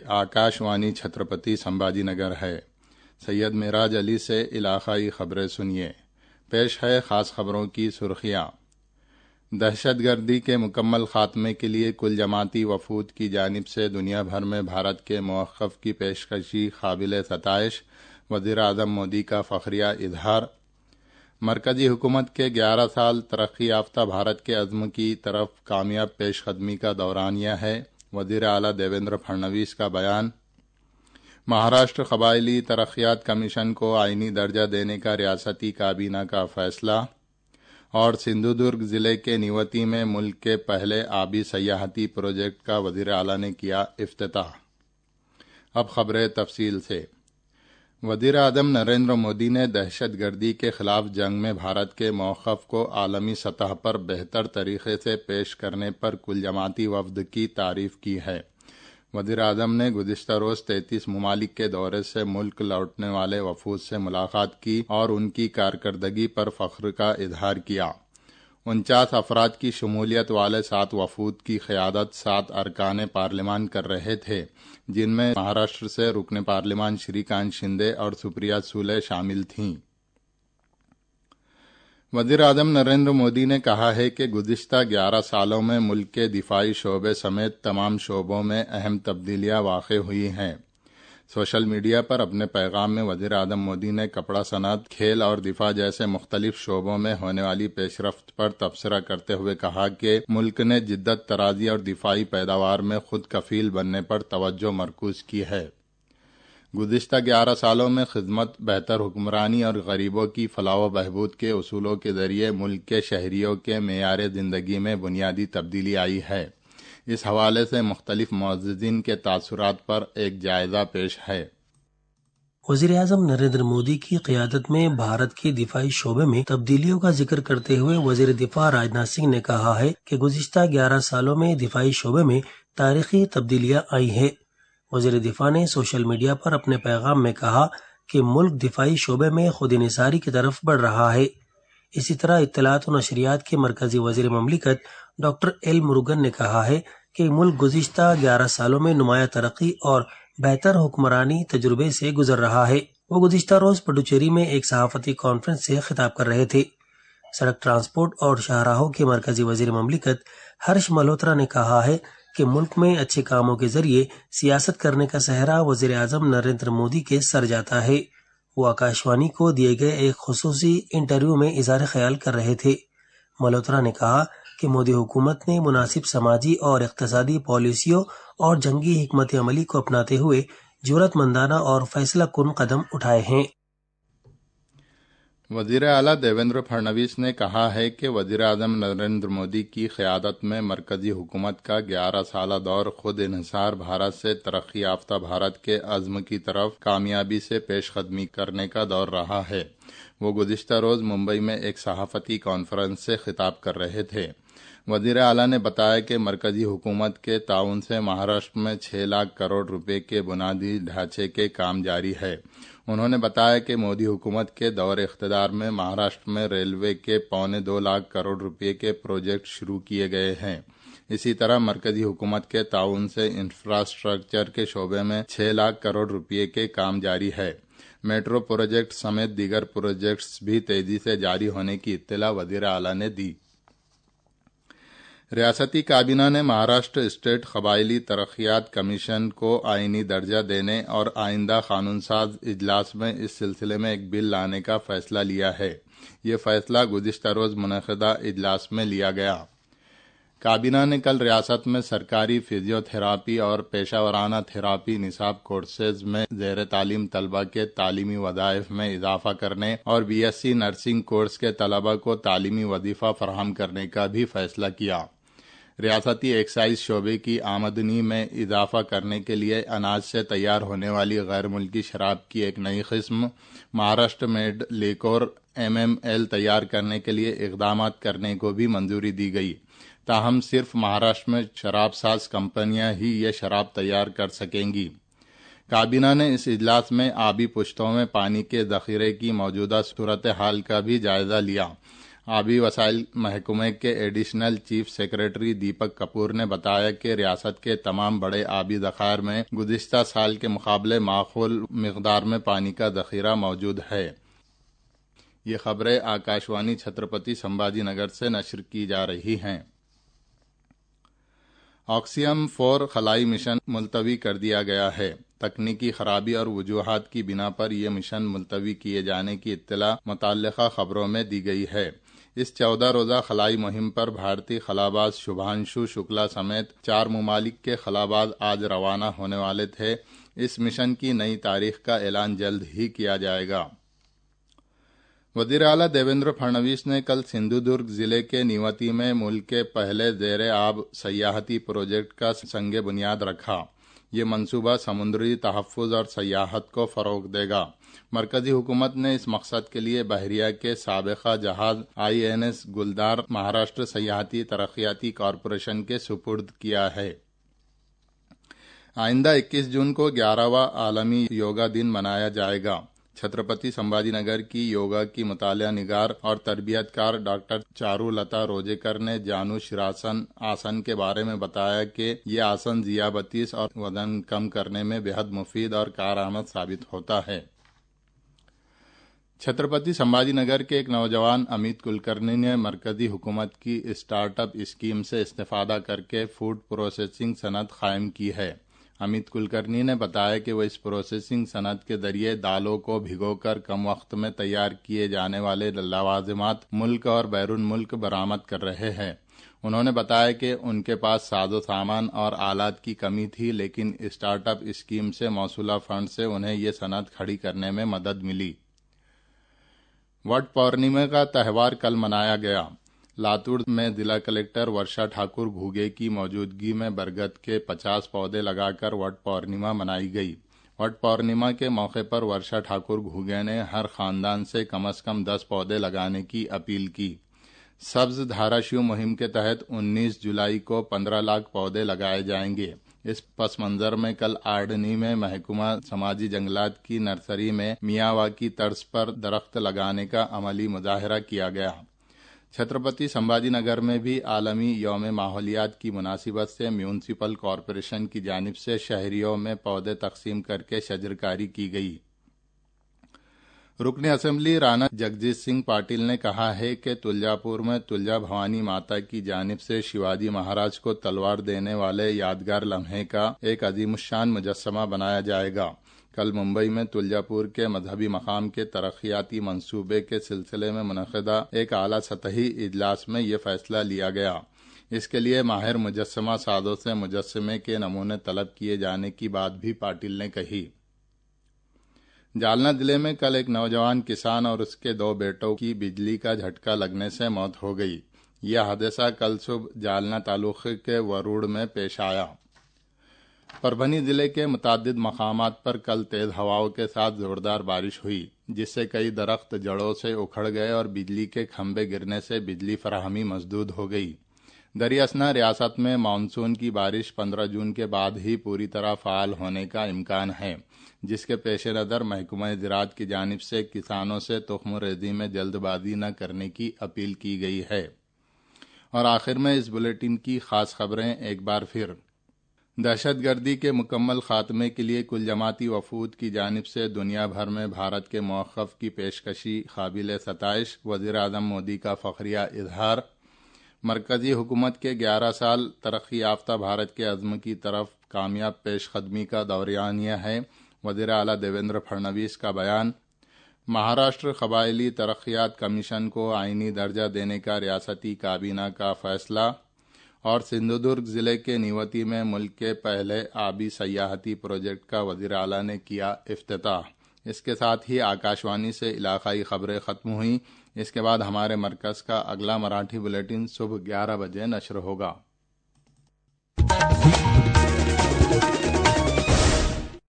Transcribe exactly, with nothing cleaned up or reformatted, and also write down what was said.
آکاش وانی چھترپتی سمبھاجی نگر ہے۔ سید معراج علی سے علاقائی خبریں سنیے۔ پیش ہے خاص خبروں کی سرخیاں۔ دہشت گردی کے مکمل خاتمے کے لیے کل جماعتی وفود کی جانب سے دنیا بھر میں بھارت کے موقف کی پیشکشی قابل ستائش، وزیر اعظم مودی کا فخریہ اظہار۔ مرکزی حکومت کے گیارہ سال ترقی یافتہ بھارت کے عزم کی طرف کامیاب پیش قدمی کا دورانیہ ہے، وزیر اعلیٰ دیویندر پھڑنویس کا بیان۔ مہاراشٹر قبائلی ترقیات کمیشن کو آئینی درجہ دینے کا ریاستی کابینہ کا فیصلہ، اور سندھو درگ ضلع کے نیوتی میں ملک کے پہلے آبی سیاحتی پروجیکٹ کا وزیر اعلیٰ نے کیا افتتاح۔ اب خبریں تفصیل سے۔ وزیر اعظم نریندر مودی نے دہشت گردی کے خلاف جنگ میں بھارت کے موقف کو عالمی سطح پر بہتر طریقے سے پیش کرنے پر کل جماعتی وفد کی تعریف کی ہے۔ وزیر اعظم نے گزشتہ روز تینتیس ممالک کے دورے سے ملک لوٹنے والے وفود سے ملاقات کی اور ان کی کارکردگی پر فخر کا اظہار کیا۔ انچاس افراد کی شمولیت والے سات وفود کی قیادت سات ارکان پارلیمان کر رہے تھے، جن میں مہاراشٹر سے رکن پارلیمان شری کانت شندے اور سپریا سولے شامل تھیں۔ وزیر اعظم نریندر مودی نے کہا ہے کہ گزشتہ گیارہ سالوں میں ملک کے دفاعی شعبے سمیت تمام شعبوں میں اہم تبدیلیاں واقع ہوئی ہیں۔ سوشل میڈیا پر اپنے پیغام میں وزیر اعظم مودی نے کپڑا صنعت، کھیل اور دفاع جیسے مختلف شعبوں میں ہونے والی پیش رفت پر تبصرہ کرتے ہوئے کہا کہ ملک نے جدت طرازی اور دفاعی پیداوار میں خود کفیل بننے پر توجہ مرکوز کی ہے۔ گزشتہ گیارہ سالوں میں خدمت، بہتر حکمرانی اور غریبوں کی فلاح و بہبود کے اصولوں کے ذریعے ملک کے شہریوں کے معیار زندگی میں بنیادی تبدیلی آئی ہے۔ اس حوالے سے مختلف معززین کے تاثرات پر ایک جائزہ پیش ہے۔ وزیر اعظم نریندر مودی کی قیادت میں بھارت کے دفاعی شعبے میں تبدیلیوں کا ذکر کرتے ہوئے وزیر دفاع راجناتھ سنگھ نے کہا ہے کہ گزشتہ گیارہ سالوں میں دفاعی شعبے میں تاریخی تبدیلیاں آئی ہیں۔ وزیر دفاع نے سوشل میڈیا پر اپنے پیغام میں کہا کہ ملک دفاعی شعبے میں خود انحصاری کی طرف بڑھ رہا ہے۔ اسی طرح اطلاعات و نشریات کے مرکزی وزیر مملکت ڈاکٹر ایل مرگن نے کہا ہے کہ ملک گزشتہ گیارہ سالوں میں نمایاں ترقی اور بہتر حکمرانی تجربے سے گزر رہا ہے۔ وہ گزشتہ روز پڈوچیری میں ایک صحافتی کانفرنس سے خطاب کر رہے تھے۔ سڑک ٹرانسپورٹ اور شاہراہوں کے مرکزی وزیر مملکت ہرش ملہوترا نے کہا ہے کہ ملک میں اچھے کاموں کے ذریعے سیاست کرنے کا سہرا وزیر اعظم نریندر مودی کے سر جاتا ہے۔ وہ آکاشوانی کو دیے گئے ایک خصوصی انٹرویو میں اظہار خیال کر رہے تھے۔ ملہوترا نے کہا کہ مودی حکومت نے مناسب سماجی اور اقتصادی پالیسیوں اور جنگی حکمت عملی کو اپناتے ہوئے جرأت مندانہ اور فیصلہ کن قدم اٹھائے ہیں۔ وزیر اعلیٰ دیویندر پھڑنویس نے کہا ہے کہ وزیر اعظم نریندر مودی کی قیادت میں مرکزی حکومت کا گیارہ سالہ دور خود انحصار بھارت سے ترقی یافتہ بھارت کے عزم کی طرف کامیابی سے پیش قدمی کرنے کا دور رہا ہے۔ وہ گزشتہ روز ممبئی میں ایک صحافتی کانفرنس سے خطاب کر رہے تھے۔ وزیر اعلیٰ نے بتایا کہ مرکزی حکومت کے تعاون سے مہاراشٹر میں چھ لاکھ کروڑ روپے کے بنیادی ڈھانچے کے کام جاری ہے۔ انہوں نے بتایا کہ مودی حکومت کے دور اقتدار میں مہاراشٹر میں ریلوے کے پونے دو لاکھ کروڑ روپے کے پروجیکٹ شروع کیے گئے ہیں۔ اسی طرح مرکزی حکومت کے تعاون سے انفراسٹرکچر کے شعبے میں چھ لاکھ کروڑ روپے کے کام جاری ہے۔ میٹرو پروجیکٹ سمیت دیگر پروجیکٹس بھی تیزی سے جاری ہونے کی اطلاع وزیر اعلیٰ نے دی۔ ریاستی کابینہ نے مہاراشٹر اسٹیٹ قبائلی ترقیات کمیشن کو آئینی درجہ دینے اور آئندہ قانون ساز اجلاس میں اس سلسلے میں ایک بل لانے کا فیصلہ لیا ہے۔ یہ فیصلہ گزشتہ روز منعقدہ اجلاس میں لیا گیا۔ کابینہ نے کل ریاست میں سرکاری فزیو تھراپی اور پیشہ ورانہ تھراپی نصاب کورسز میں زیر تعلیم طلبہ کے تعلیمی وظائف میں اضافہ کرنے اور B S C nursing course کے طلبہ کو تعلیمی وظیفہ فراہم کرنے کا بھی فیصلہ کیا۔ ریاستی ایکسائز شعبے کی آمدنی میں اضافہ کرنے کے لیے اناج سے تیار ہونے والی غیر ملکی شراب کی ایک نئی قسم Maharashtra made liquor M M L تیار کرنے کے لیے اقدامات کرنے کو بھی منظوری دی گئی۔ تاہم صرف مہاراشٹر میں شراب ساز کمپنیاں ہی یہ شراب تیار کر سکیں گی۔ کابینہ نے اس اجلاس میں آبی پشتوں میں پانی کے ذخیرے کی موجودہ صورتحال کا بھی جائزہ لیا۔ آبی وسائل محکمے کے additional chief secretary Deepak Kapoor نے بتایا کہ ریاست کے تمام بڑے آبی ذخائر میں گزشتہ سال کے مقابلے معقول مقدار میں پانی کا ذخیرہ موجود ہے۔ یہ خبریں آکاشوانی چھترپتی سمبھاجی نگر سے نشر کی جا رہی ہیں۔ آکسیم فور خلائی مشن ملتوی کر دیا گیا ہے۔ تکنیکی خرابی اور وجوہات کی بنا پر یہ مشن ملتوی کیے جانے کی اطلاع متعلقہ خبروں میں دی گئی ہے۔ اس چودہ روزہ خلائی مہم پر بھارتی خلاباز شبھانشو شکلا سمیت چار ممالک کے خلاباز آج روانہ ہونے والے تھے۔ اس مشن کی نئی تاریخ کا اعلان جلد ہی کیا جائے گا۔ وزیر اعلیٰ دیویندر پھڑنویس نے کل سندھو درگ ضلع کے نیوتی میں ملک کے پہلے زیر آب سیاحتی پروجیکٹ کا سنگ بنیاد رکھا۔ یہ منصوبہ سمندری تحفظ اور سیاحت کو فروغ دے گا۔ مرکزی حکومت نے اس مقصد کے لیے بحریہ کے سابقہ جہاز I N S Guldar Maharashtra سیاحتی ترقیاتی کارپوریشن کے سپرد کیا ہے۔ آئندہ اکیس جون کو گیارہواں عالمی یوگا دن منایا جائے گا۔ چھترپتی سمبھاجی نگر کی یوگا کی مطالعہ نگار اور تربیت کار ڈاکٹر چارو لتا روجیکر نے جانو شراسن آسن کے بارے میں بتایا کہ یہ آسن ذیابطیس اور وزن کم کرنے میں بہت مفید اور کارآمد ثابت ہوتا ہے۔ چھترپتی سمبھاجی نگر کے ایک نوجوان امیت کلکرنی نے مرکزی حکومت کی اسٹارٹ اپ اسکیم سے استفادہ کر کے فوڈ پروسیسنگ صنعت قائم کی ہے۔ امیت کلکرنی نے بتایا کہ وہ اس پروسیسنگ صنعت کے ذریعے دالوں کو بھگو کر کم وقت میں تیار کیے جانے والے لوازمات ملک اور بیرون ملک برآمد کر رہے ہیں۔ انہوں نے بتایا کہ ان کے پاس ساز و سامان اور آلات کی کمی تھی، لیکن اسٹارٹ اپ اسکیم سے موصولہ فنڈ سے انہیں یہ صنعت کھڑی کرنے میں مدد ملی۔ وٹ پورنیما کا تہوار کل منایا گیا۔ لاتور میں ضلع کلکٹر ورشا ٹھاکر گھوگے کی موجودگی میں برگد کے پچاس پودے لگا کر وٹ پورنیما منائی گئی۔ وٹ پورنیما کے موقع پر ورشا ٹھاکر گھوگے نے ہر خاندان سے کم از کم دس پودے لگانے کی اپیل کی۔ سبز دھارا شیو مہم کے تحت انیس جولائی کو پندرہ لاکھ پودے لگائے جائیں گے۔ اس پس منظر میں کل آرڈنی میں محکمہ سماجی جنگلات کی نرسری میں میاواکی طرز پر درخت لگانے کا عملی مظاہرہ کیا گیا۔ چھترپتی سمبھاجی نگر میں بھی عالمی یوم ماحولیات کی مناسبت سے میونسپل کارپوریشن کی جانب سے شہریوں میں پودے تقسیم کر کے شجرکاری کی گئی۔ رکن اسمبلی رانا جگجیت سنگھ پاٹل نے کہا ہے کہ تلجا پور میں تلجا بھوانی ماتا کی جانب سے شیواجی مہاراج کو تلوار دینے والے یادگار لمحے کا ایک عظیم الشان مجسمہ بنایا جائے گا۔ کل ممبئی میں تلجا پور کے مذہبی مقام کے ترقیاتی منصوبے کے سلسلے میں منعقدہ ایک اعلیٰ سطحی اجلاس میں یہ فیصلہ لیا گیا۔ اس کے لیے ماہر مجسمہ سازوں سے مجسمے کے نمونے طلب کیے جانے کی بات بھی پاٹل نے کہی۔ جالنا ضلع میں کل ایک نوجوان کسان اور اس کے دو بیٹوں کی بجلی کا جھٹکا لگنے سے موت ہو گئی۔ یہ حادثہ کل صبح جالنا تعلقے کے وروڑ میں پیش آیا۔ پربھنی ضلع کے متعدد مقامات پر کل تیز ہواؤں کے ساتھ زوردار بارش ہوئی، جس سے کئی درخت جڑوں سے اکھڑ گئے اور بجلی کے کھمبے گرنے سے بجلی فراہمی مسدود ہو گئی۔ دراصل ریاست میں مانسون کی بارش پندرہ جون کے بعد ہی پوری طرح فعال ہونے کا امکان ہے، جس کے پیش نظر محکمہ زراعت کی جانب سے کسانوں سے تخم ریزی میں جلد بازی نہ کرنے کی اپیل کی گئی ہے۔ اور آخر میں اس بلیٹن کی خاص خبریں ایک بار پھر۔ دہشت گردی کے مکمل خاتمے کے لیے کل جماعتی وفود کی جانب سے دنیا بھر میں بھارت کے موقف کی پیشکشی قابل ستائش، وزیر اعظم مودی کا فخریہ اظہار۔ مرکزی حکومت کے گیارہ سال ترقی یافتہ بھارت کے عزم کی طرف کامیاب پیش قدمی کا دورانیہ ہے، وزیر اعلیٰ دیویندر پھڑنویس کا بیان۔ مہاراشٹر قبائلی ترقیات کمیشن کو آئینی درجہ دینے کا ریاستی کابینہ کا فیصلہ، اور سندھو درگ ضلع کے نیوتی میں ملک کے پہلے آبی سیاحتی پروجیکٹ کا وزیر اعلیٰ نے کیا افتتاح۔ اس کے ساتھ ہی آکاشوانی سے علاقائی خبریں ختم ہوئیں۔ اس کے بعد ہمارے مرکز کا اگلا مراٹھی بلیٹن صبح گیارہ بجے نشر ہوگا۔